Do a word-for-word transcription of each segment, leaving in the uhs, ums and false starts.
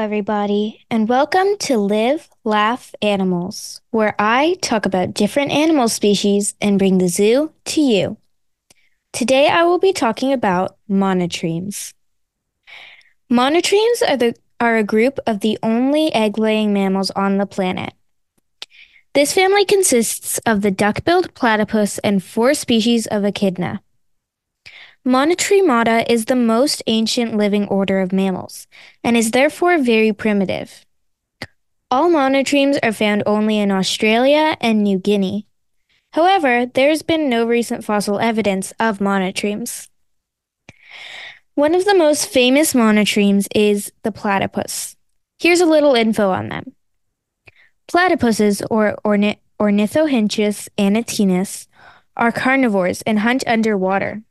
everybody, and welcome to Live, Laugh, Animals, where I talk about different animal species and bring the zoo to you. Today, I will be talking about monotremes. Monotremes are, the, are a group of the only egg-laying mammals on the planet. This family consists of the duck-billed platypus and four species of echidna. Monotremata is the most ancient living order of mammals and is therefore very primitive. All monotremes are found only in Australia and New Guinea. However, there has been no recent fossil evidence of monotremes. One of the most famous monotremes is the platypus. Here's a little info on them. Platypuses, or Orni- Ornithohynchus anatinus, are carnivores and hunt underwater.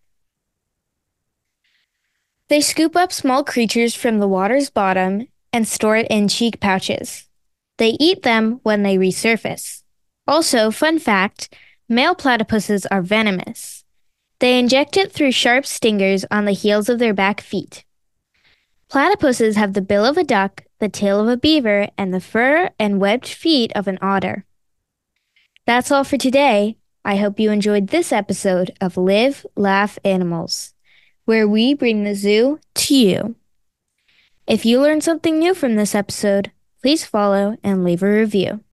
They scoop up small creatures from the water's bottom and store it in cheek pouches. They eat them when they resurface. Also, fun fact, male platypuses are venomous. They inject it through sharp stingers on the heels of their back feet. Platypuses have the bill of a duck, the tail of a beaver, and the fur and webbed feet of an otter. That's all for today. I hope you enjoyed this episode of Live, Laugh, Animals, where we bring the zoo to you. If you learned something new from this episode, please follow and leave a review.